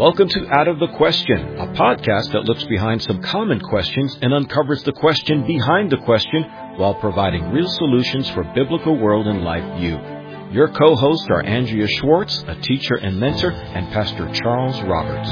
Welcome to Out of the Question, a podcast that looks behind some common questions and uncovers the question behind the question while providing real solutions for biblical world and life view. Your co-hosts are Andrea Schwartz, a teacher and mentor, and Pastor Charles Roberts.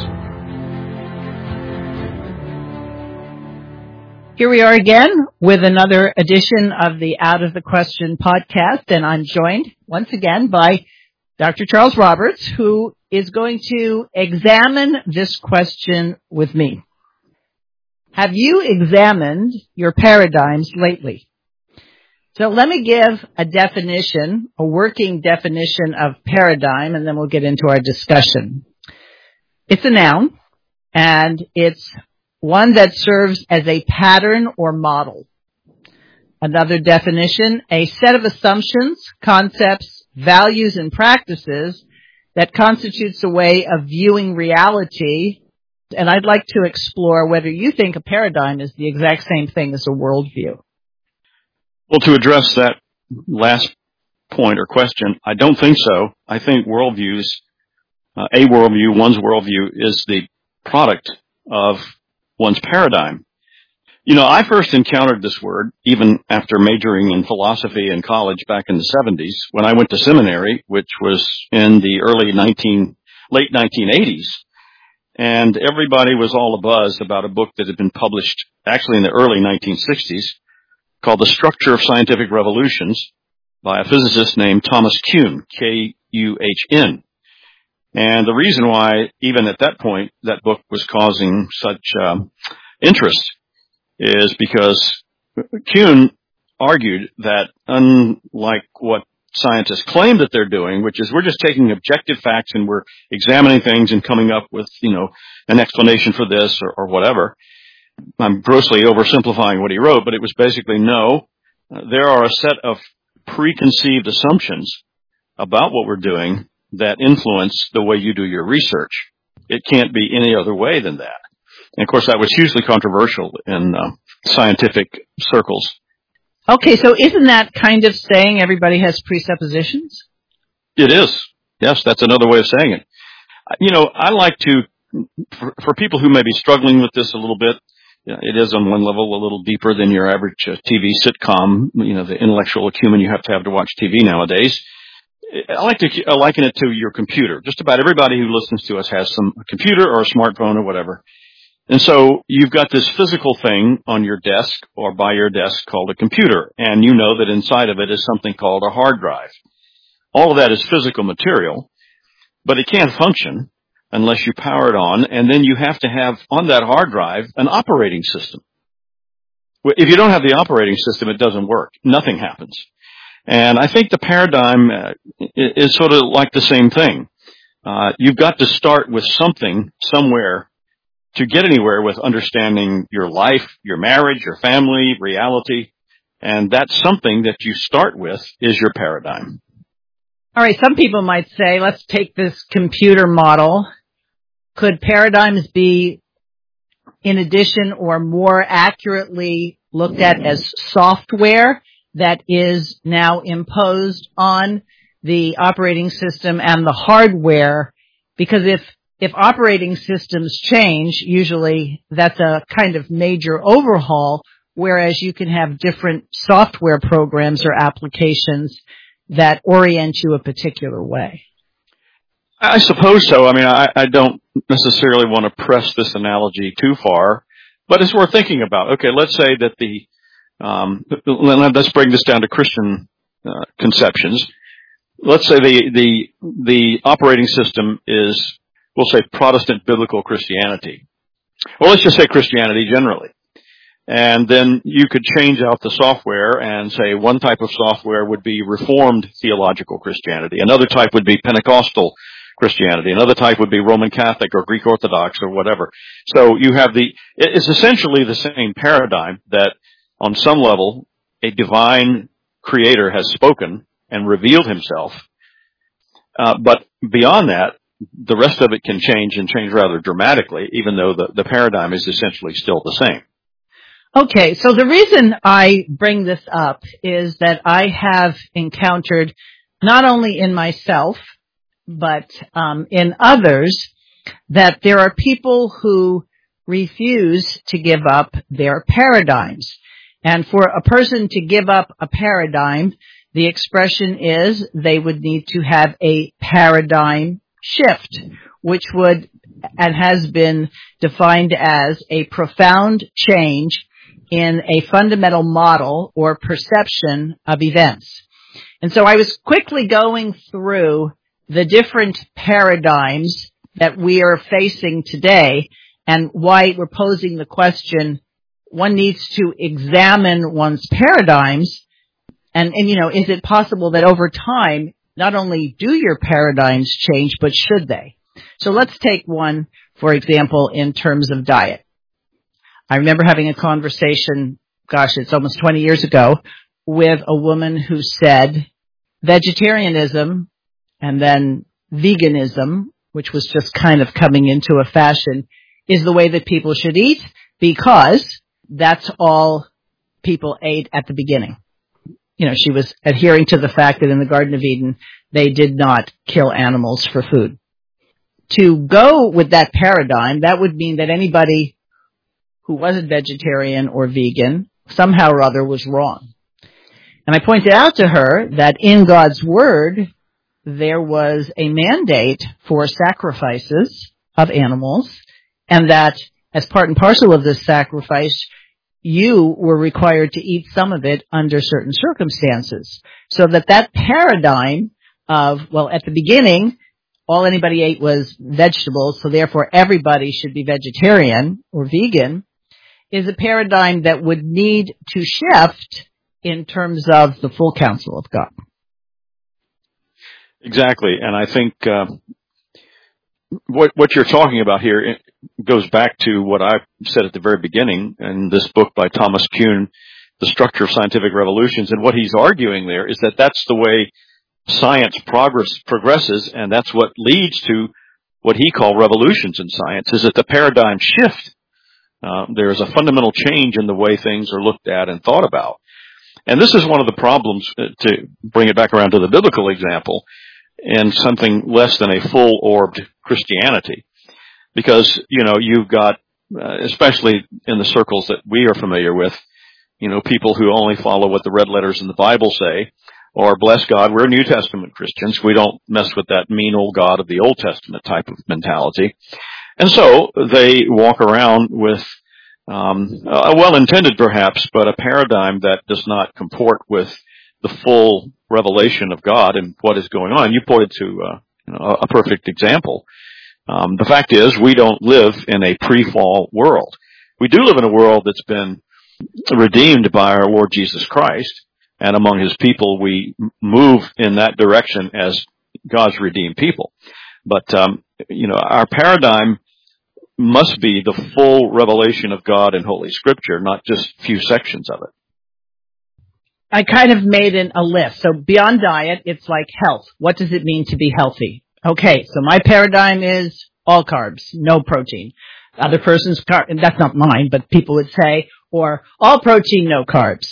Here we are again with another edition of the Out of the Question podcast, and I'm joined once again by Dr. Charles Roberts, who is going to examine this question with me. Have you examined your paradigms lately? So let me give a definition, a working definition of paradigm, and then we'll get into our discussion. It's a noun, and it's one that serves as a pattern or model. Another definition, a set of assumptions, concepts, values, and practices that constitutes a way of viewing reality. And I'd like to explore whether you think a paradigm is the exact same thing as a worldview. Well, to address that last point or question, I don't think so. I think one's worldview is the product of one's paradigm. You know, I first encountered this word even after majoring in philosophy in college back in the 70s when I went to seminary, which was in the late 1980s. And everybody was all abuzz about a book that had been published actually in the early 1960s called The Structure of Scientific Revolutions by a physicist named Thomas Kuhn, K-U-H-N. And the reason why, even at that point, that book was causing such interest is because Kuhn argued that unlike what scientists claim that they're doing, which is we're just taking objective facts and we're examining things and coming up with, an explanation for this or whatever. I'm grossly oversimplifying what he wrote, but it was basically no, there are a set of preconceived assumptions about what we're doing that influence the way you do your research. It can't be any other way than that. And of course, that was hugely controversial in scientific circles. Okay, so isn't that kind of saying everybody has presuppositions? It is. Yes, that's another way of saying it. I like to, for people who may be struggling with this a little bit, it is on one level a little deeper than your average TV sitcom, the intellectual acumen you have to watch TV nowadays. I like to liken it to your computer. Just about everybody who listens to us has a computer or a smartphone or whatever. And so you've got this physical thing on your desk or by your desk called a computer, and you know that inside of it is something called a hard drive. All of that is physical material, but it can't function unless you power it on, and then you have to have on that hard drive an operating system. If you don't have the operating system, it doesn't work. Nothing happens. And I think the paradigm is sort of like the same thing. You've got to start with something somewhere to get anywhere with understanding your life, your marriage, your family, reality. And that's something that you start with is your paradigm. All right, some people might say, let's take this computer model. Could paradigms be, in addition or more accurately, looked at as software that is now imposed on the operating system and the hardware? Because if operating systems change, usually that's a kind of major overhaul, whereas you can have different software programs or applications that orient you a particular way. I suppose so. I mean, I don't necessarily want to press this analogy too far, but it's worth thinking about. Okay, let's say that let's bring this down to Christian conceptions. Let's say the operating system is, we'll say, Protestant biblical Christianity. Well, let's just say Christianity generally. And then you could change out the software and say one type of software would be Reformed theological Christianity. Another type would be Pentecostal Christianity. Another type would be Roman Catholic or Greek Orthodox or whatever. So you have it's essentially the same paradigm that on some level a divine creator has spoken and revealed himself. But beyond that, the rest of it can change and change rather dramatically, even though the paradigm is essentially still the same. Okay, so the reason I bring this up is that I have encountered, not only in myself, but in others, that there are people who refuse to give up their paradigms. And for a person to give up a paradigm, the expression is they would need to have a paradigm shift, which would and has been defined as a profound change in a fundamental model or perception of events. And so I was quickly going through the different paradigms that we are facing today and why we're posing the question, one needs to examine one's paradigms and is it possible that over time, not only do your paradigms change, but should they? So let's take one, for example, in terms of diet. I remember having a conversation, it's almost 20 years ago, with a woman who said vegetarianism and then veganism, which was just kind of coming into a fashion, is the way that people should eat because that's all people ate at the beginning. She was adhering to the fact that in the Garden of Eden, they did not kill animals for food. To go with that paradigm, that would mean that anybody who wasn't vegetarian or vegan somehow or other was wrong. And I pointed out to her that in God's Word, there was a mandate for sacrifices of animals, and that as part and parcel of this sacrifice, you were required to eat some of it under certain circumstances. So that paradigm of, at the beginning, all anybody ate was vegetables, so therefore everybody should be vegetarian or vegan, is a paradigm that would need to shift in terms of the full counsel of God. Exactly, and I think what you're talking about here goes back to what I said at the very beginning in this book by Thomas Kuhn, The Structure of Scientific Revolutions, and what he's arguing there is that that's the way science progresses, and that's what leads to what he called revolutions in science, is that the paradigm shift. There is a fundamental change in the way things are looked at and thought about. And this is one of the problems, to bring it back around to the biblical example, in something less than a full-orbed Christianity. Because, you've got, especially in the circles that we are familiar with, people who only follow what the red letters in the Bible say, or bless God, we're New Testament Christians. We don't mess with that mean old God of the Old Testament type of mentality. And so they walk around with a well-intended perhaps, but a paradigm that does not comport with the full revelation of God and what is going on. You pointed to a perfect example. The fact is, we don't live in a pre-fall world. We do live in a world that's been redeemed by our Lord Jesus Christ, and among His people, we move in that direction as God's redeemed people. But, our paradigm must be the full revelation of God in Holy Scripture, not just a few sections of it. I kind of made a list. So beyond diet, it's like health. What does it mean to be healthy? Okay, so my paradigm is all carbs, no protein. Other person's that's not mine, but people would say, or all protein, no carbs.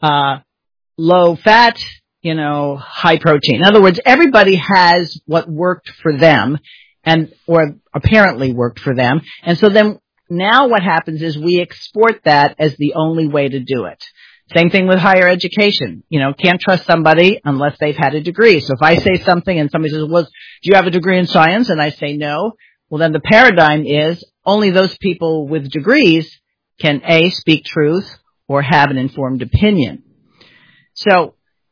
Low fat, high protein. In other words, everybody has what worked for them or apparently worked for them. And so then now what happens is we export that as the only way to do it. Same thing with higher education. Can't trust somebody unless they've had a degree. So if I say something and somebody says, do you have a degree in science? And I say no. Well, then the paradigm is only those people with degrees can A, speak truth or have an informed opinion. So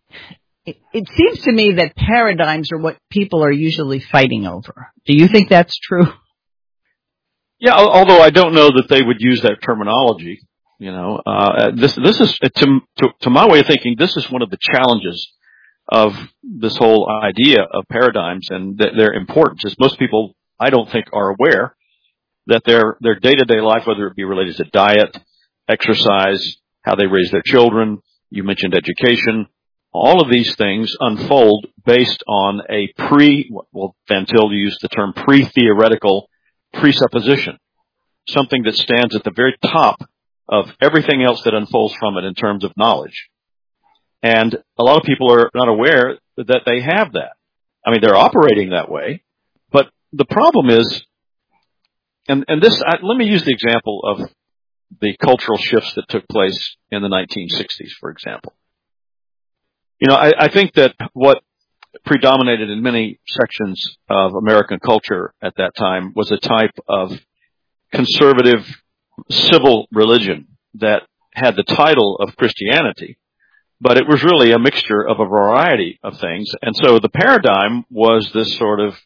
it seems to me that paradigms are what people are usually fighting over. Do you think that's true? Yeah, although I don't know that they would use that terminology. This is to my way of thinking, this is one of the challenges of this whole idea of paradigms and their importance. Is most people, I don't think, are aware that their day-to-day life, whether it be related to diet, exercise, how they raise their children, you mentioned education, all of these things unfold based on a Van Til used the term pre-theoretical presupposition, something that stands at the very top of everything else that unfolds from it in terms of knowledge. And a lot of people are not aware that they have that. I mean, they're operating that way, but the problem is and this, let me use the example of the cultural shifts that took place in the 1960s, for example. You know, I think that what predominated in many sections of American culture at that time was a type of conservative civil religion that had the title of Christianity, but it was really a mixture of a variety of things. And so the paradigm was this sort of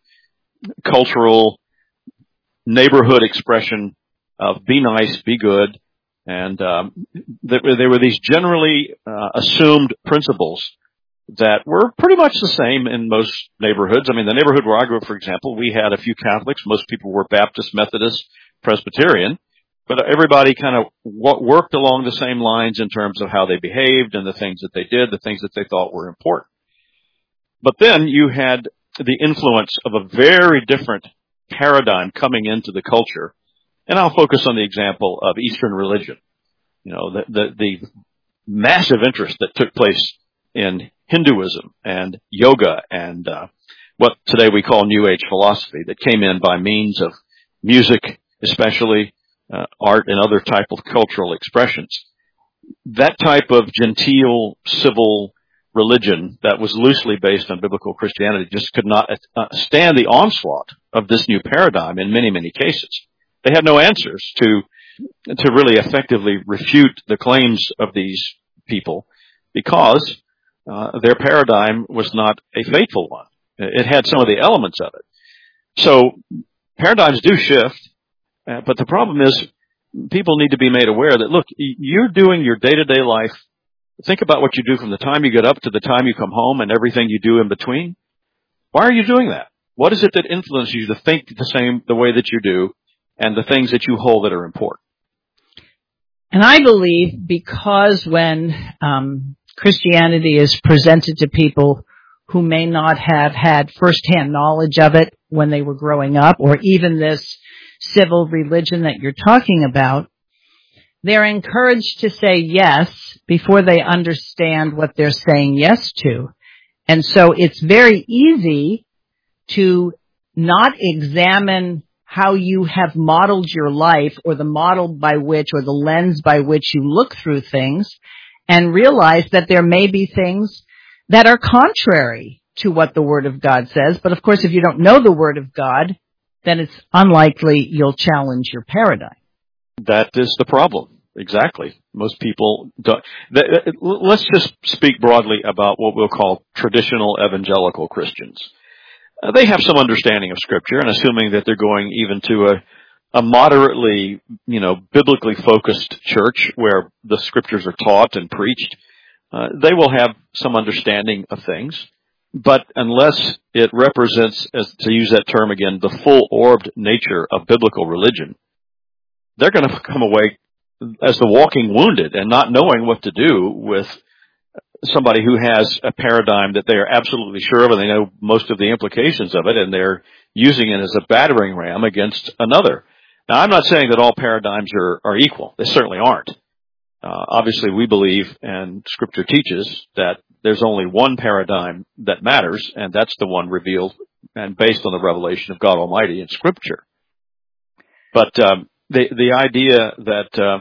cultural neighborhood expression of be nice, be good, and there were these generally assumed principles that were pretty much the same in most neighborhoods. I mean, the neighborhood where I grew up, for example, we had a few Catholics. Most people were Baptist, Methodist, Presbyterian, but everybody kind of worked along the same lines in terms of how they behaved and the things that they did, the things that they thought were important. But then you had the influence of a very different paradigm coming into the culture. And I'll focus on the example of Eastern religion. You know, the massive interest that took place in Hinduism and yoga and what today we call New Age philosophy that came in by means of music, especially art and other type of cultural expressions. That type of genteel civil religion that was loosely based on biblical Christianity just could not stand the onslaught of this new paradigm in many, many cases. They had no answers to really effectively refute the claims of these people because their paradigm was not a faithful one. It had some of the elements of it. So paradigms do shift, but the problem is people need to be made aware that, look, you're doing your day-to-day life. Think about what you do from the time you get up to the time you come home and everything you do in between. Why are you doing that? What is it that influences you to think the way that you do and the things that you hold that are important? And I believe because when Christianity is presented to people who may not have had firsthand knowledge of it when they were growing up, or even this civil religion that you're talking about, they're encouraged to say yes before they understand what they're saying yes to. And so it's very easy to not examine how you have modeled your life or the model by which or the lens by which you look through things and realize that there may be things that are contrary to what the Word of God says. But of course, if you don't know the Word of God, then it's unlikely you'll challenge your paradigm. That is the problem. Exactly. Most people don't. Let's just speak broadly about what we'll call traditional evangelical Christians. They have some understanding of Scripture, and assuming that they're going even to a moderately, biblically focused church where the Scriptures are taught and preached, they will have some understanding of things. But unless it represents, as to use that term again, the full-orbed nature of biblical religion, they're going to come away as the walking wounded and not knowing what to do with somebody who has a paradigm that they are absolutely sure of and they know most of the implications of it, and they're using it as a battering ram against another. Now, I'm not saying that all paradigms are equal. They certainly aren't. Obviously, we believe, and Scripture teaches, that there's only one paradigm that matters, and that's the one revealed and based on the revelation of God Almighty in Scripture. But the idea that,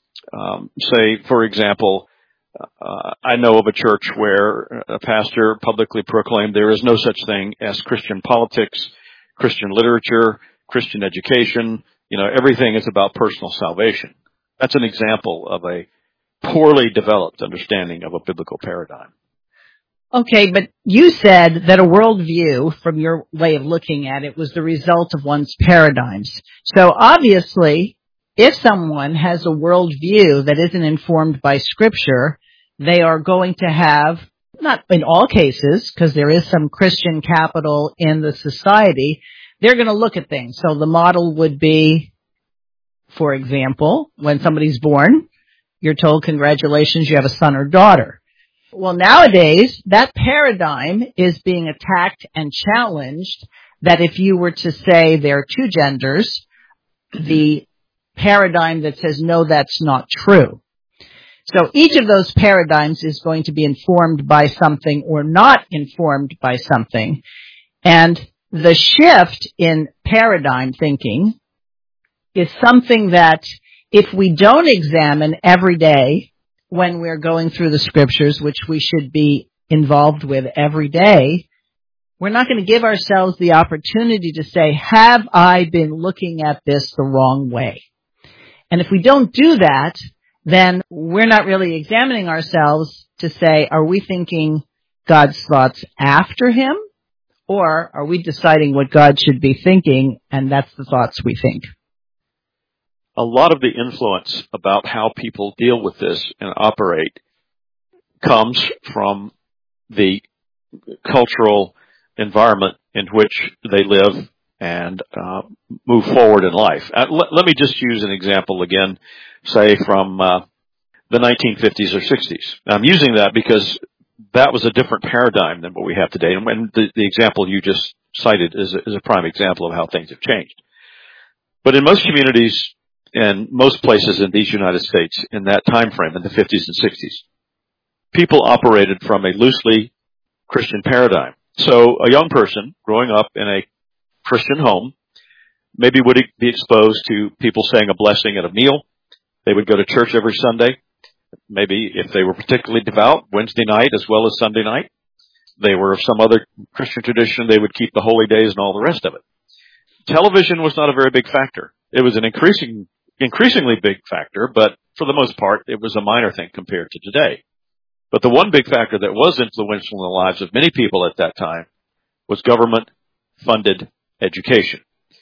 say, for example, I know of a church where a pastor publicly proclaimed there is no such thing as Christian politics, Christian literature, Christian education. Everything is about personal salvation. That's an example of a poorly developed understanding of a biblical paradigm. Okay, but you said that a worldview, from your way of looking at it, was the result of one's paradigms. So obviously, if someone has a worldview that isn't informed by Scripture, they are going to have, not in all cases, because there is some Christian capital in the society, they're going to look at things. So the model would be, for example, when somebody's born, you're told, congratulations, you have a son or daughter. Well, nowadays, that paradigm is being attacked and challenged, that if you were to say there are two genders, the paradigm that says, no, that's not true. So each of those paradigms is going to be informed by something or not informed by something. And the shift in paradigm thinking is something that if we don't examine every day when we're going through the scriptures, which we should be involved with every day, we're not going to give ourselves the opportunity to say, have I been looking at this the wrong way? And if we don't do that, then we're not really examining ourselves to say, are we thinking God's thoughts after him? Or are we deciding what God should be thinking, and that's the thoughts we think? A lot of the influence about how people deal with this and operate comes from the cultural environment in which they live and move forward in life. Let me just use an example again, say from the 1950s or 60s. I'm using that because that was a different paradigm than what we have today. And the example you just cited is a prime example of how things have changed. But in most communities and most places in these United States in that time frame, in the 50s and 60s, people operated from a loosely Christian paradigm. So a young person growing up in a Christian home maybe would be exposed to people saying a blessing at a meal. They would go to church every Sunday. Maybe if they were particularly devout, Wednesday night as well as Sunday night. They were of some other Christian tradition. They would keep the holy days and all the rest of it. Television was not a very big factor. It was an increasingly big factor, but for the most part, it was a minor thing compared to today. But the one big factor that was influential in the lives of many people at that time was government-funded education.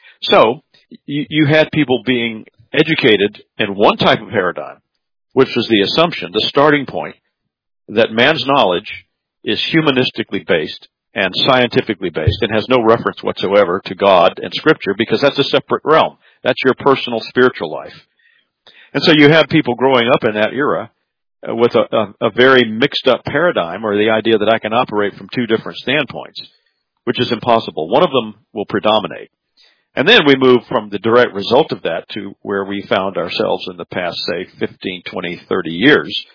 So you had people being educated in one type of paradigm, which was the assumption, the starting point, that man's knowledge is humanistically based and scientifically based and has no reference whatsoever to God and Scripture because that's a separate realm. That's your personal spiritual life. And so you have people growing up in that era with a very mixed up paradigm, or the idea that I can operate from two different standpoints, which is impossible. One of them will predominate. And then we move from the direct result of that to where we found ourselves in the past, say, 15, 20, 30 years,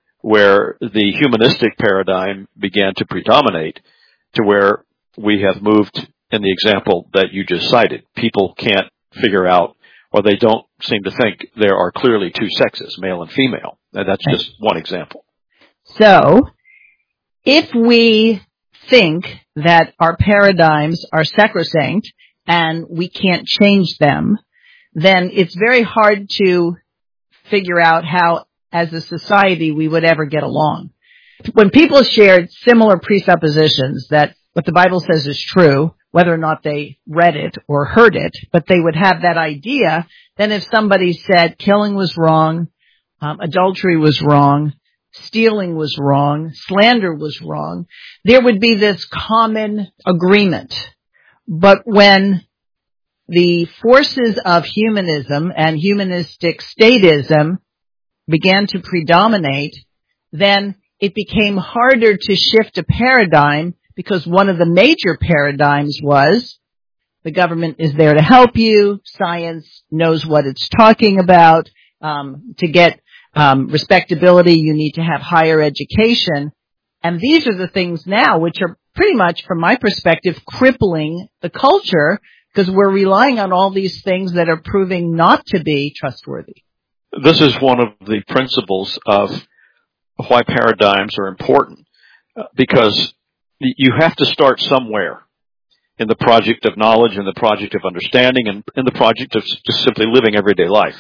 where the humanistic paradigm began to predominate to where we have moved in the example that you just cited. People can't figure out, or they don't seem to think there are clearly two sexes, male and female. And that's just one example. So, if we think that our paradigms are sacrosanct and we can't change them, then it's very hard to figure out how, as a society, we would ever get along. When people shared similar presuppositions that what the Bible says is true, whether or not they read it or heard it, but they would have that idea, then if somebody said killing was wrong, adultery was wrong, stealing was wrong, slander was wrong, there would be this common agreement. But when the forces of humanism and humanistic statism began to predominate, then it became harder to shift a paradigm because one of the major paradigms was the government is there to help you, science knows what it's talking about, to get respectability you need to have higher education. And these are the things now which are pretty much, from my perspective, crippling the culture because we're relying on all these things that are proving not to be trustworthy. This is one of the principles of why paradigms are important, because you have to start somewhere in the project of knowledge, in the project of understanding, and in the project of just simply living everyday life.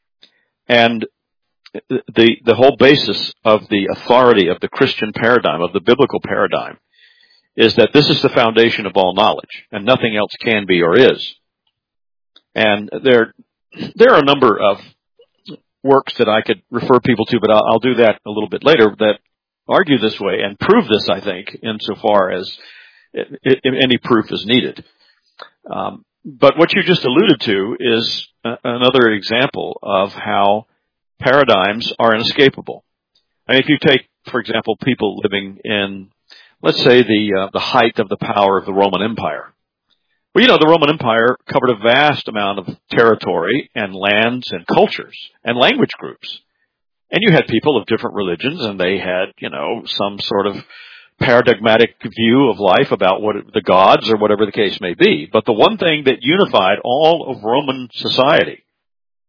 And the whole basis of the authority of the Christian paradigm, of the biblical paradigm, is that this is the foundation of all knowledge, and nothing else can be or is. And there are a number of works that I could refer people to, but I'll do that a little bit later, that argue this way and prove this, I think, insofar as any proof is needed. But what you just alluded to is another example of how paradigms are inescapable. I mean, if you take, for example, people living in, let's say, the height of the power of the Roman Empire. Well, you know, the Roman Empire covered a vast amount of territory and lands and cultures and language groups. And you had people of different religions, and they had, you know, some sort of paradigmatic view of life about what the gods or whatever the case may be. But the one thing that unified all of Roman society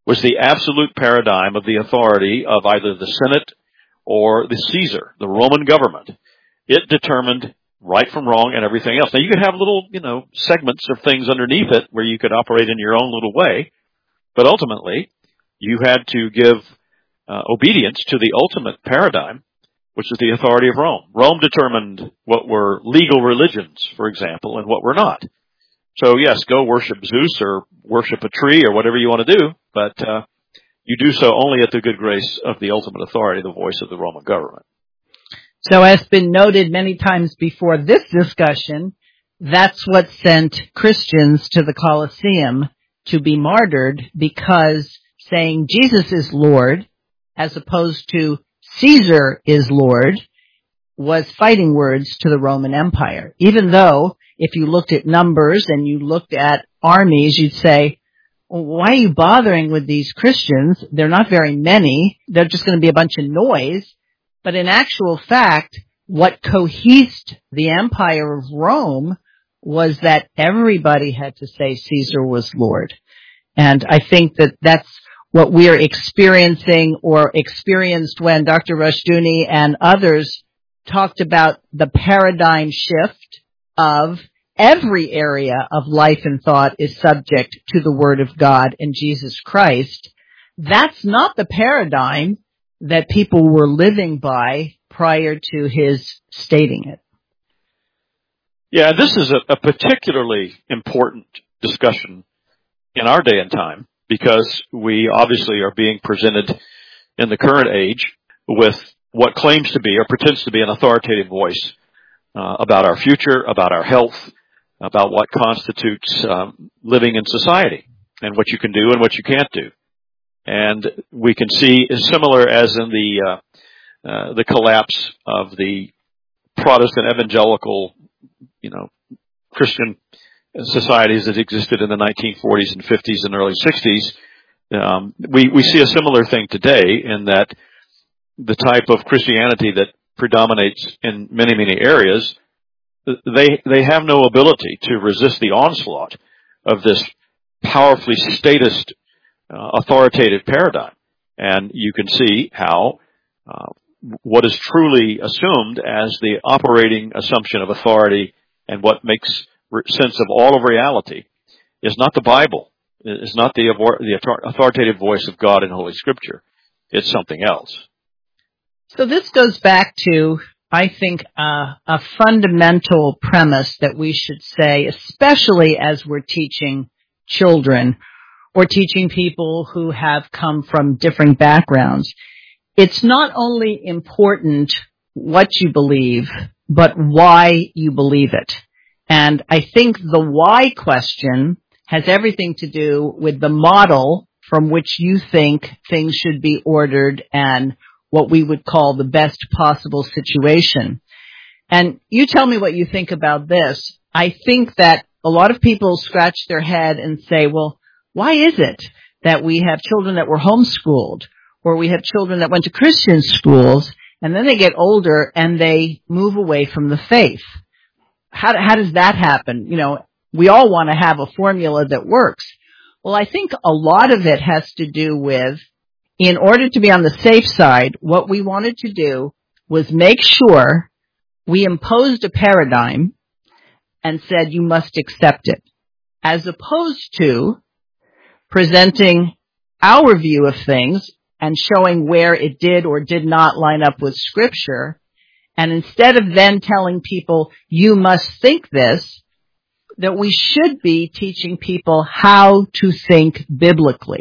was the absolute paradigm of the authority of either the Senate or the Caesar, the Roman government. It determined right from wrong and everything else. Now, you could have little, segments of things underneath it where you could operate in your own little way, but ultimately, you had to give obedience to the ultimate paradigm, which is the authority of Rome. Rome determined what were legal religions, for example, and what were not. So yes, go worship Zeus or worship a tree or whatever you want to do, but you do so only at the good grace of the ultimate authority, the voice of the Roman government. So as been noted many times before this discussion, that's what sent Christians to the Colosseum to be martyred, because saying Jesus is Lord as opposed to Caesar is Lord was fighting words to the Roman Empire. Even though if you looked at numbers and you looked at armies, you'd say, well, why are you bothering with these Christians? They're not very many. They're just going to be a bunch of noise. But in actual fact, what cohesed the empire of Rome was that everybody had to say Caesar was Lord. And I think that that's what we're experiencing or experienced when Dr. Rushdoony and others talked about the paradigm shift of every area of life and thought is subject to the Word of God and Jesus Christ. That's not the paradigm that people were living by prior to his stating it. Yeah, this is a particularly important discussion in our day and time, because we obviously are being presented in the current age with what claims to be or pretends to be an authoritative voice about our future, about our health, about what constitutes living in society and what you can do and what you can't do. And we can see, similar as in the collapse of the Protestant evangelical, Christian societies that existed in the 1940s and 50s and early 60s, we see a similar thing today, in that the type of Christianity that predominates in many, many areas, they have no ability to resist the onslaught of this powerfully statist authoritative paradigm. And you can see how what is truly assumed as the operating assumption of authority and what makes sense of all of reality is not the Bible. It's not the authoritative voice of God in Holy Scripture. It's something else. So this goes back to, I think, a fundamental premise that we should say, especially as we're teaching children or teaching people who have come from different backgrounds. It's not only important what you believe, but why you believe it. And I think the why question has everything to do with the model from which you think things should be ordered and what we would call the best possible situation. And you tell me what you think about this. I think that a lot of people scratch their head and say, well, why is it that we have children that were homeschooled, or we have children that went to Christian schools, and then they get older and they move away from the faith? How does that happen? We all want to have a formula that works. Well, I think a lot of it has to do with, in order to be on the safe side, what we wanted to do was make sure we imposed a paradigm and said you must accept it, as opposed to presenting our view of things and showing where it did or did not line up with Scripture. And instead of then telling people, you must think this, that we should be teaching people how to think biblically.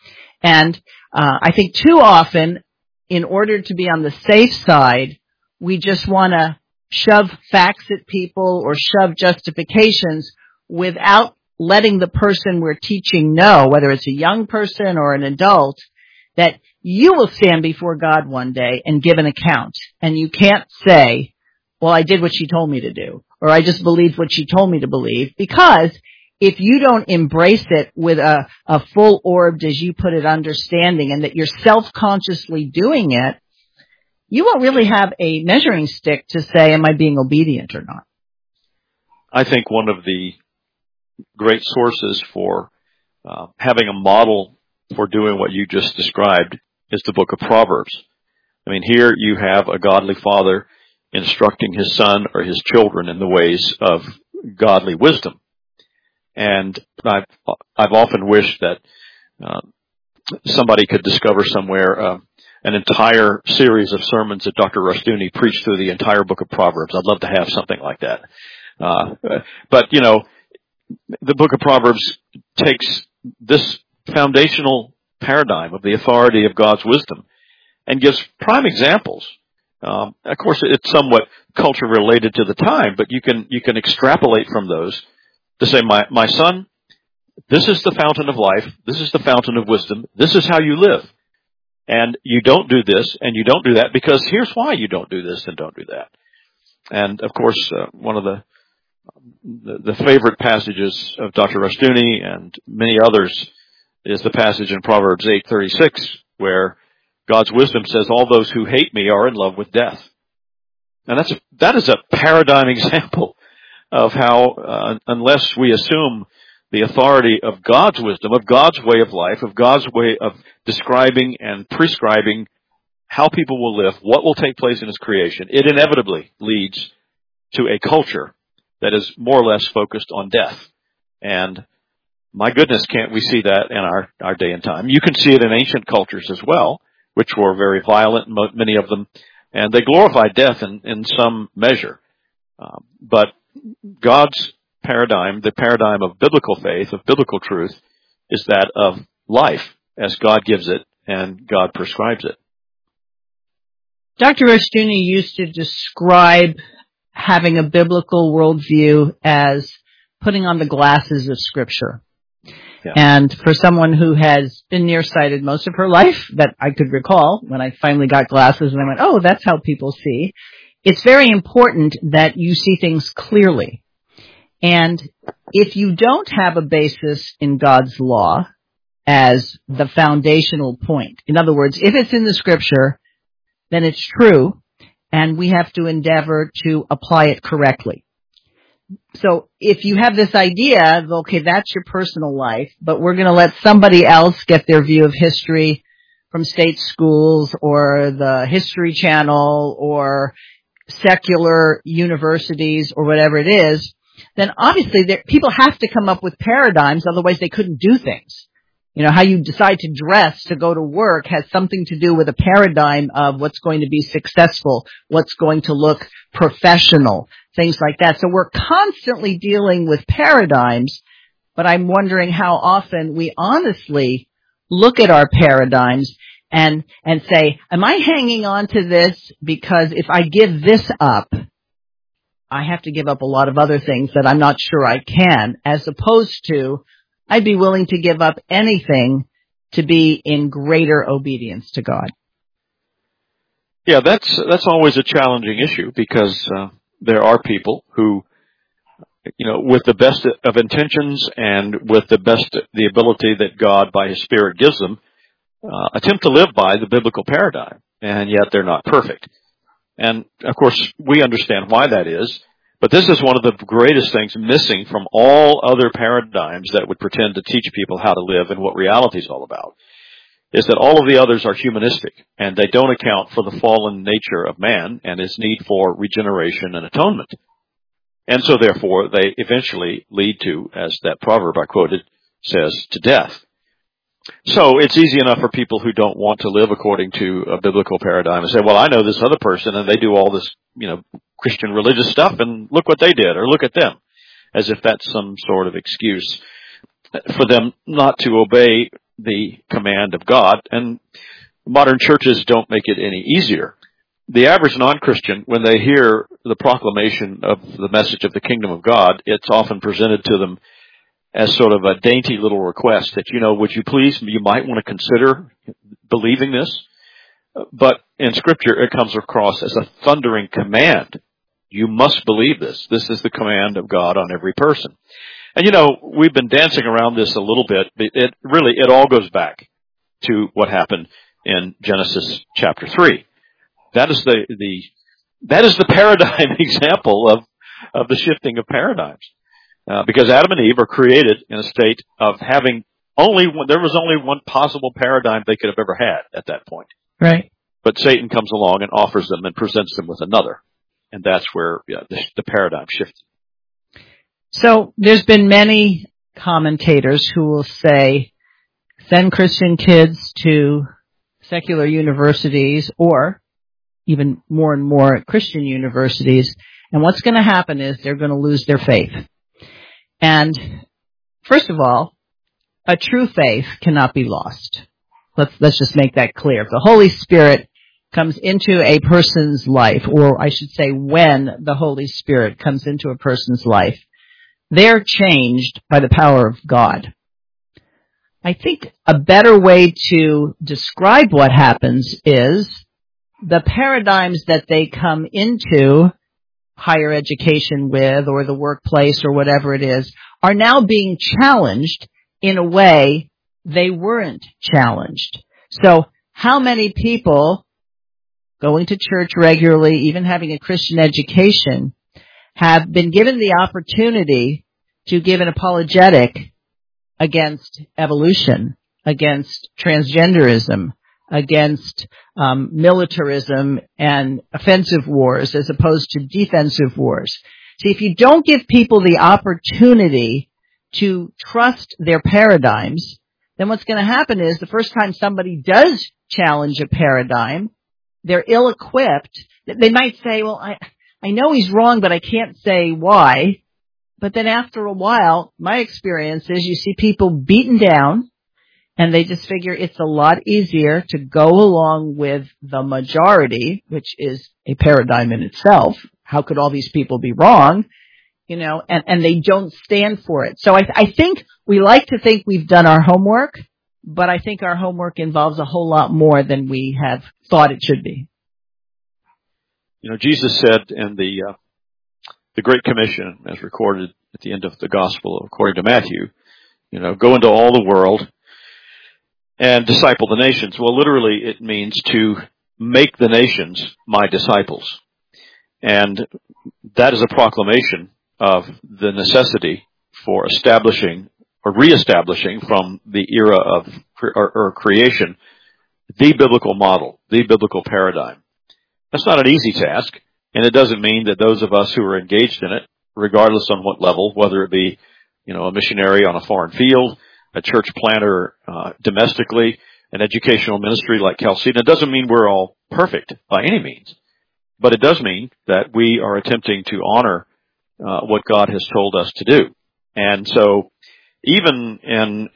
And I think too often, in order to be on the safe side, we just want to shove facts at people or shove justifications without letting the person we're teaching know, whether it's a young person or an adult, that you will stand before God one day and give an account. And you can't say, well, I did what she told me to do, or I just believed what she told me to believe, because if you don't embrace it with a full-orbed, as you put it, understanding, and that you're self-consciously doing it, you won't really have a measuring stick to say, am I being obedient or not? I think one of the great sources for having a model for doing what you just described is the book of Proverbs. I mean, here you have a godly father instructing his son or his children in the ways of godly wisdom. And I've often wished that somebody could discover somewhere an entire series of sermons that Dr. Rushdoony preached through the entire book of Proverbs. I'd love to have something like that. But, you know, the book of Proverbs takes this foundational paradigm of the authority of God's wisdom and gives prime examples. Of course, it's somewhat culture related to the time, but you can extrapolate from those to say, my son, this is the fountain of life. This is the fountain of wisdom. This is how you live. And you don't do this and you don't do that because here's why you don't do this and don't do that. And of course, one of the favorite passages of Dr. Rushdoony and many others is the passage in Proverbs 8:36 where God's wisdom says, all those who hate me are in love with death. And that is a paradigm example of how, unless we assume the authority of God's wisdom, of God's way of life, of God's way of describing and prescribing how people will live, what will take place in His creation, it inevitably leads to a culture that is more or less focused on death. And my goodness, can't we see that in our day and time? You can see it in ancient cultures as well, which were very violent, many of them, and they glorified death in some measure. But God's paradigm, the paradigm of biblical faith, of biblical truth, is that of life as God gives it and God prescribes it. Dr. Rushdoony used to describe having a biblical worldview as putting on the glasses of Scripture. Yeah. And for someone who has been nearsighted most of her life, that I could recall when I finally got glasses and I went, oh, that's how people see. It's very important that you see things clearly. And if you don't have a basis in God's law as the foundational point, in other words, if it's in the Scripture, then it's true, and we have to endeavor to apply it correctly. So if you have this idea, okay, that's your personal life, but we're going to let somebody else get their view of history from state schools or the History Channel or secular universities or whatever it is, then obviously people have to come up with paradigms, otherwise they couldn't do things. You know, how you decide to dress to go to work has something to do with a paradigm of what's going to be successful, what's going to look professional, things like that. So we're constantly dealing with paradigms, but I'm wondering how often we honestly look at our paradigms and say, am I hanging on to this because if I give this up, I have to give up a lot of other things that I'm not sure I can, as opposed to I'd be willing to give up anything to be in greater obedience to God. Yeah, that's always a challenging issue because there are people who, you know, with the best of intentions and with the ability that God by His Spirit gives them, attempt to live by the biblical paradigm, and yet they're not perfect. And of course, we understand why that is. But this is one of the greatest things missing from all other paradigms that would pretend to teach people how to live and what reality is all about, is that all of the others are humanistic, and they don't account for the fallen nature of man and his need for regeneration and atonement. And so therefore, they eventually lead to, as that proverb I quoted says, to death. So it's easy enough for people who don't want to live according to a biblical paradigm and say, well, I know this other person and they do all this, you know, Christian religious stuff and look what they did, or look at them, as if that's some sort of excuse for them not to obey the command of God. And modern churches don't make it any easier. The average non-Christian, when they hear the proclamation of the message of the kingdom of God, it's often presented to them as sort of a dainty little request that, you know, would you please, you might want to consider believing this. But in Scripture, it comes across as a thundering command. You must believe this. This is the command of God on every person. And, you know, we've been dancing around this a little bit, but it all goes back to what happened in Genesis chapter 3. That is the paradigm example of the shifting of paradigms. Because Adam and Eve are created in a state of having there was only one possible paradigm they could have ever had at that point. Right. But Satan comes along and offers them and presents them with another. And that's where the paradigm shifts. So there's been many commentators who will say, send Christian kids to secular universities or even more and more Christian universities. And what's going to happen is they're going to lose their faith. And first of all, a true faith cannot be lost. Let's just make that clear. If the Holy Spirit comes into a person's life, or I should say when the Holy Spirit comes into a person's life, they're changed by the power of God. I think a better way to describe what happens is the paradigms that they come into higher education with, or the workplace, or whatever it is, are now being challenged in a way they weren't challenged. So how many people going to church regularly, even having a Christian education, have been given the opportunity to give an apologetic against evolution, against transgenderism, against militarism and offensive wars as opposed to defensive wars. See, if you don't give people the opportunity to trust their paradigms, then what's going to happen is the first time somebody does challenge a paradigm, they're ill-equipped. They might say, well, I know he's wrong, but I can't say why. But then after a while, my experience is you see people beaten down, and they just figure it's a lot easier to go along with the majority, which is a paradigm in itself. How could all these people be wrong? You know, and they don't stand for it. So I think we like to think we've done our homework, but I think our homework involves a whole lot more than we have thought it should be. You know, Jesus said in the Great Commission, as recorded at the end of the Gospel according to Matthew, you know, go into all the world and disciple the nations. Well, literally it means to make the nations my disciples. And that is a proclamation of the necessity for establishing or reestablishing from the era of creation the biblical model, the biblical paradigm. That's not an easy task, and it doesn't mean that those of us who are engaged in it, regardless on what level, whether it be, you know, a missionary on a foreign field, a church planter domestically, an educational ministry like Chalcedon, it doesn't mean we're all perfect by any means. But it does mean that we are attempting to honor what God has told us to do. And so even in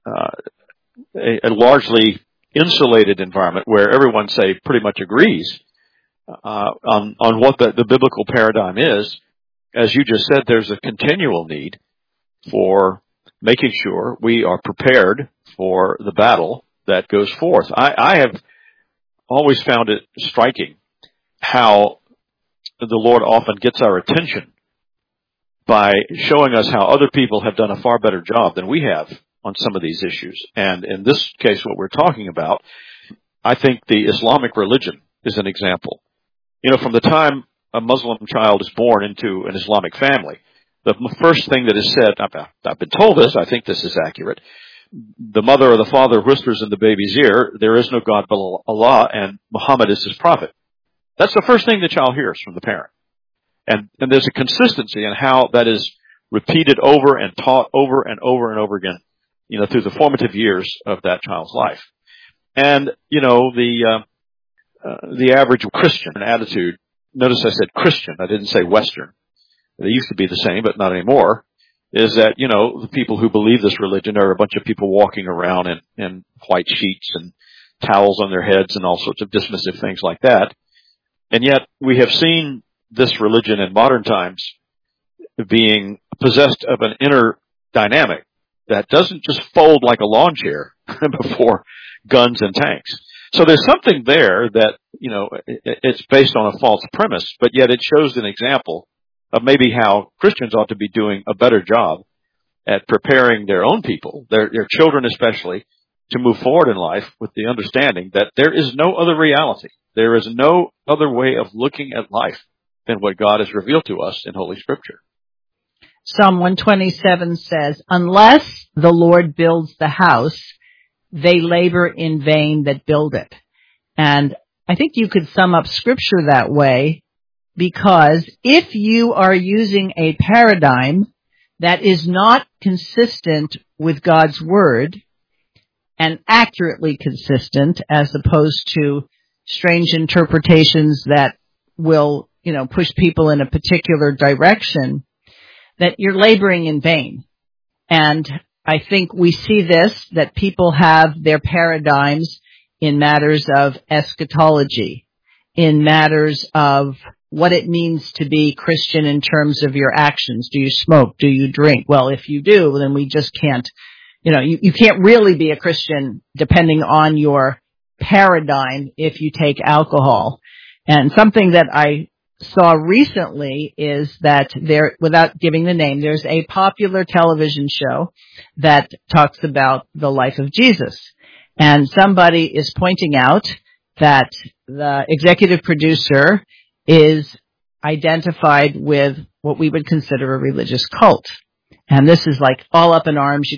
a largely insulated environment where everyone, say, pretty much agrees on what the biblical paradigm is, as you just said, there's a continual need for making sure we are prepared for the battle that goes forth. I have always found it striking how the Lord often gets our attention by showing us how other people have done a far better job than we have on some of these issues. And in this case, what we're talking about, I think the Islamic religion is an example. You know, from the time a Muslim child is born into an Islamic family, the first thing that is said, I've been told this, I think this is accurate, the mother or the father whispers in the baby's ear, there is no God but Allah, and Muhammad is his prophet. That's the first thing the child hears from the parent. And there's a consistency in how that is repeated over and taught over and over and over again, you know, through the formative years of that child's life. And, you know, the average Christian attitude, notice I said Christian, I didn't say Western. They used to be the same, but not anymore, is that, you know, the people who believe this religion are a bunch of people walking around in white sheets and towels on their heads and all sorts of dismissive things like that. And yet we have seen this religion in modern times being possessed of an inner dynamic that doesn't just fold like a lawn chair before guns and tanks. So there's something there that, you know, it's based on a false premise, but yet it shows an example of maybe how Christians ought to be doing a better job at preparing their own people, their children especially, to move forward in life with the understanding that there is no other reality. There is no other way of looking at life than what God has revealed to us in Holy Scripture. Psalm 127 says, unless the Lord builds the house, they labor in vain that build it. And I think you could sum up scripture that way, because if you are using a paradigm that is not consistent with God's word and accurately consistent, as opposed to strange interpretations that will, push people in a particular direction, that you're laboring in vain. And I think we see this, that people have their paradigms in matters of eschatology, in matters of what it means to be Christian in terms of your actions. Do you smoke? Do you drink? Well, if you do, then we just can't, you can't really be a Christian depending on your paradigm if you take alcohol. And something that I saw recently is that there, without giving the name, there's a popular television show that talks about the life of Jesus. And somebody is pointing out that the executive producer is identified with what we would consider a religious cult. And this is like all up in arms,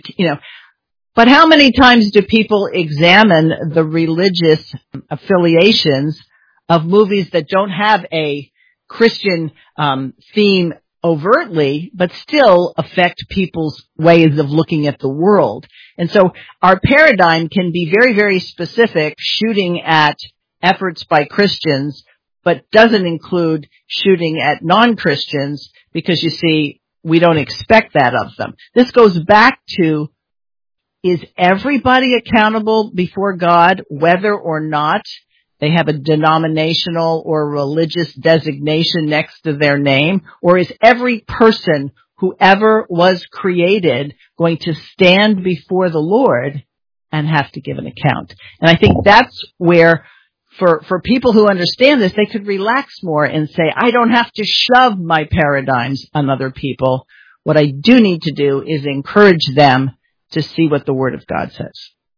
But how many times do people examine the religious affiliations of movies that don't have a Christian theme overtly, but still affect people's ways of looking at the world? And so our paradigm can be very, very specific, shooting at efforts by Christians, but doesn't include shooting at non-Christians, because you see, we don't expect that of them. This goes back to, is everybody accountable before God, whether or not they have a denominational or religious designation next to their name? Or is every person who ever was created going to stand before the Lord and have to give an account? And I think that's where, for people who understand this, they could relax more and say, I don't have to shove my paradigms on other people. What I do need to do is encourage them to see what the Word of God says.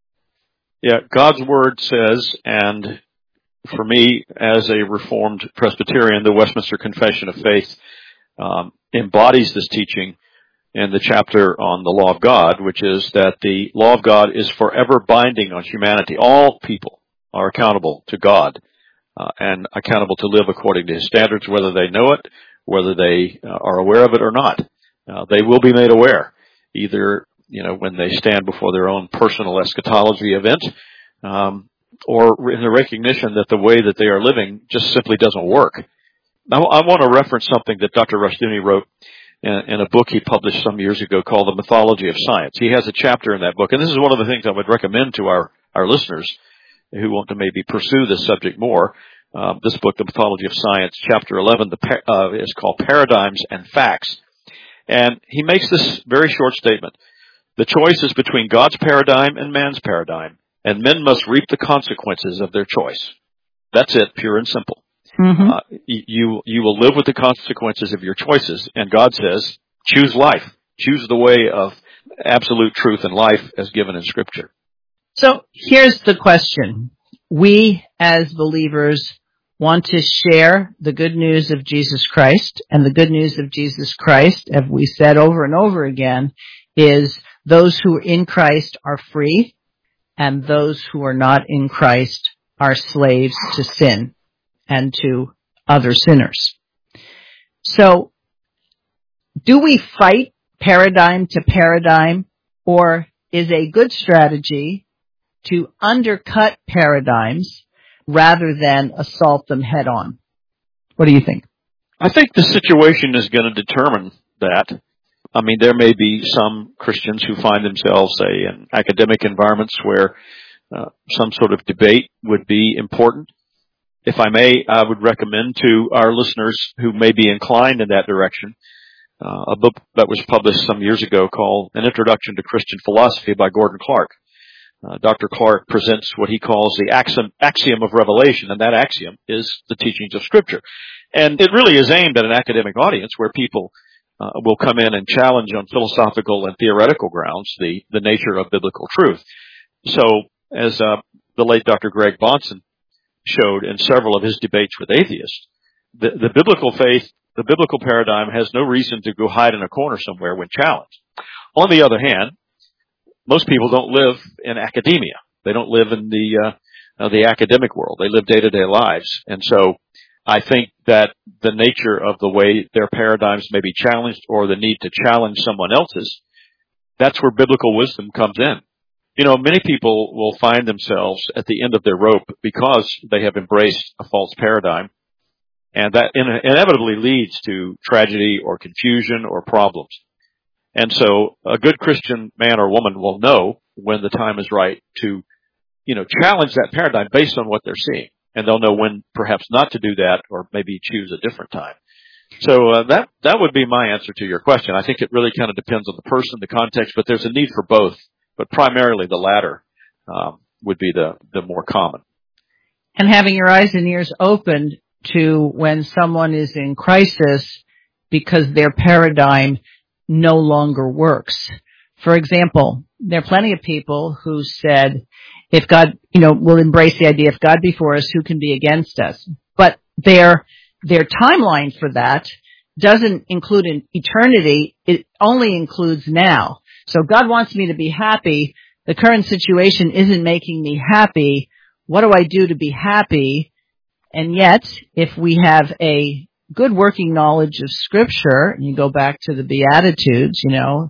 Yeah, God's Word says, and for me, as a Reformed Presbyterian, the Westminster Confession of Faith embodies this teaching in the chapter on the law of God, which is that the law of God is forever binding on humanity. All people are accountable to God and accountable to live according to His standards, whether they know it, whether they are aware of it or not. They will be made aware, either when they stand before their own personal eschatology event, or in the recognition that the way that they are living just simply doesn't work. Now, I want to reference something that Dr. Rushdoony wrote in a book he published some years ago called The Mythology of Science. He has a chapter in that book, and this is one of the things I would recommend to our listeners who want to maybe pursue this subject more. This book, The Mythology of Science, chapter 11, is called Paradigms and Facts. And he makes this very short statement. The choice is between God's paradigm and man's paradigm, and men must reap the consequences of their choice. That's it, pure and simple. Mm-hmm. You will live with the consequences of your choices, and God says, choose life. Choose the way of absolute truth and life as given in Scripture. So here's the question. We, as believers, want to share the good news of Jesus Christ, and the good news of Jesus Christ, as we said over and over again, is those who are in Christ are free, and those who are not in Christ are slaves to sin and to other sinners. So, do we fight paradigm to paradigm, or is a good strategy to undercut paradigms rather than assault them head on? What do you think? I think the situation is going to determine that. I mean, there may be some Christians who find themselves, say, in academic environments where some sort of debate would be important. If I may, I would recommend to our listeners who may be inclined in that direction a book that was published some years ago called An Introduction to Christian Philosophy by Gordon Clark. Dr. Clark presents what he calls the axiom of revelation, and that axiom is the teachings of Scripture. And it really is aimed at an academic audience where people will come in and challenge on philosophical and theoretical grounds the nature of biblical truth. So, as the late Dr. Greg Bahnsen showed in several of his debates with atheists, the biblical faith the biblical paradigm has no reason to go hide in a corner somewhere when challenged. On the other hand, most people don't live in academia. They don't live in the academic world. They live day-to-day lives. And so I think that the nature of the way their paradigms may be challenged or the need to challenge someone else's, that's where biblical wisdom comes in. Many people will find themselves at the end of their rope because they have embraced a false paradigm, and that inevitably leads to tragedy or confusion or problems. And so a good Christian man or woman will know when the time is right to, challenge that paradigm based on what they're seeing. And they'll know when perhaps not to do that or maybe choose a different time. So that would be my answer to your question. I think it really kind of depends on the person, the context, but there's a need for both. But primarily the latter would be the more common. And having your eyes and ears opened to when someone is in crisis because their paradigm no longer works. For example, there are plenty of people who said, if God, will embrace the idea, if God be for us, who can be against us? But their timeline for that doesn't include an eternity. It only includes now. So God wants me to be happy. The current situation isn't making me happy. What do I do to be happy? And yet, if we have a good working knowledge of Scripture, and you go back to the Beatitudes,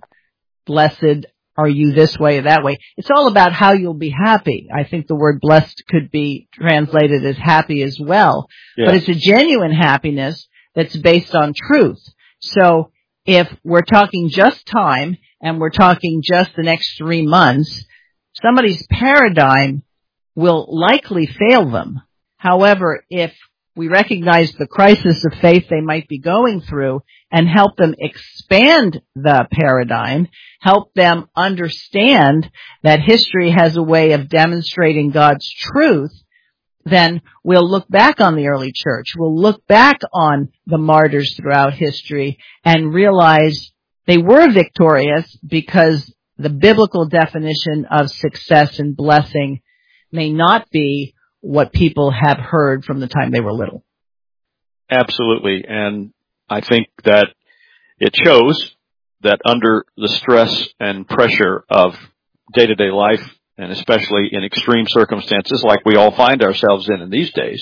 blessed are you this way or that way. It's all about how you'll be happy. I think the word blessed could be translated as happy as well. Yeah. But it's a genuine happiness that's based on truth. So if we're talking just time and we're talking just the next 3 months, somebody's paradigm will likely fail them. However, if we recognize the crisis of faith they might be going through and help them expand the paradigm, help them understand that history has a way of demonstrating God's truth, then we'll look back on the early church. We'll look back on the martyrs throughout history and realize they were victorious because the biblical definition of success and blessing may not be what people have heard from the time they were little. Absolutely. And I think that it shows that under the stress and pressure of day-to-day life, and especially in extreme circumstances like we all find ourselves in these days,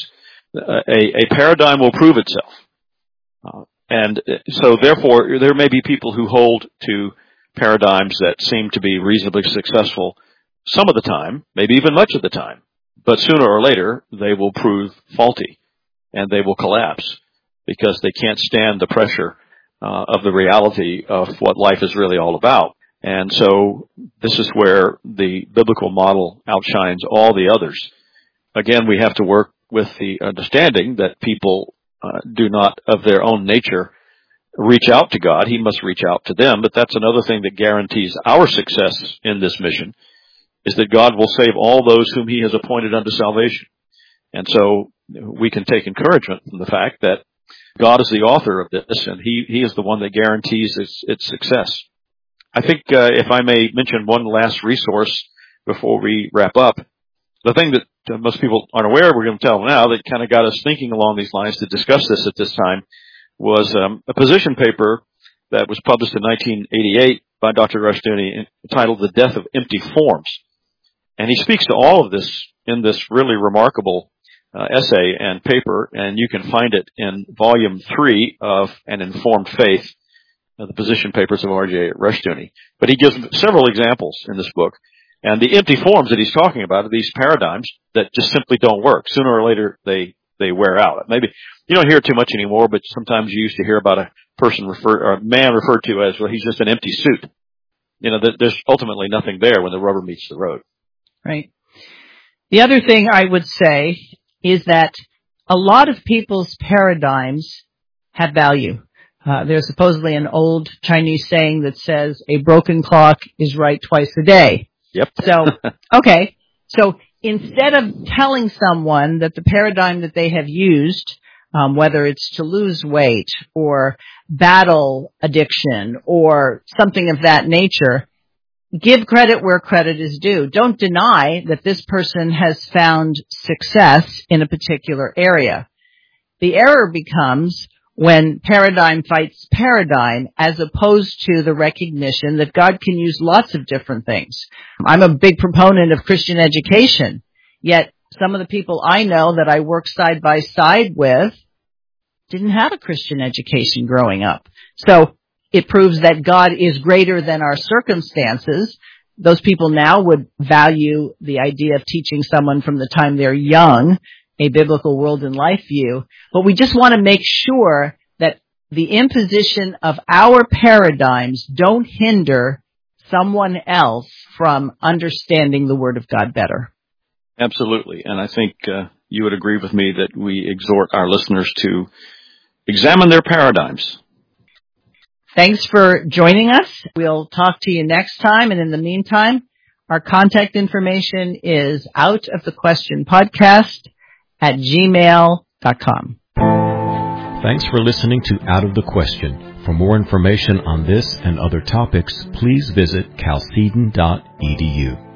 a paradigm will prove itself. And so therefore, there may be people who hold to paradigms that seem to be reasonably successful some of the time, maybe even much of the time. But sooner or later, they will prove faulty, and they will collapse because they can't stand the pressure of the reality of what life is really all about. And so this is where the biblical model outshines all the others. Again, we have to work with the understanding that people do not, of their own nature, reach out to God. He must reach out to them. But that's another thing that guarantees our success in this mission, is that God will save all those whom He has appointed unto salvation. And so we can take encouragement from the fact that God is the author of this, and He is the one that guarantees its success. I think if I may mention one last resource before we wrap up, the thing that most people aren't aware, we're going to tell them now, that kind of got us thinking along these lines to discuss this at this time, was a position paper that was published in 1988 by Dr. Rushdoony entitled The Death of Empty Forms. And he speaks to all of this in this really remarkable essay and paper, and you can find it in volume 3 of An Informed Faith, the position papers of R.J. Rushdoony. But he gives several examples in this book. And the empty forms that he's talking about are these paradigms that just simply don't work. Sooner or later, they wear out. Maybe you don't hear too much anymore, but sometimes you used to hear about a person or a man referred to as, well, he's just an empty suit. There's ultimately nothing there when the rubber meets the road. Right. The other thing I would say is that a lot of people's paradigms have value. There's supposedly an old Chinese saying that says, a broken clock is right twice a day. Yep. So, okay. So instead of telling someone that the paradigm that they have used, whether it's to lose weight or battle addiction or something of that nature, give credit where credit is due. Don't deny that this person has found success in a particular area. The error becomes when paradigm fights paradigm, as opposed to the recognition that God can use lots of different things. I'm a big proponent of Christian education, yet some of the people I know that I work side by side with didn't have a Christian education growing up. So it proves that God is greater than our circumstances. Those people now would value the idea of teaching someone from the time they're young a biblical world and life view. But we just want to make sure that the imposition of our paradigms don't hinder someone else from understanding the Word of God better. Absolutely. And I think you would agree with me that we exhort our listeners to examine their paradigms. Thanks for joining us. We'll talk to you next time. And in the meantime, our contact information is outofthequestionpodcast@gmail.com. Thanks for listening to Out of the Question. For more information on this and other topics, please visit chalcedon.edu.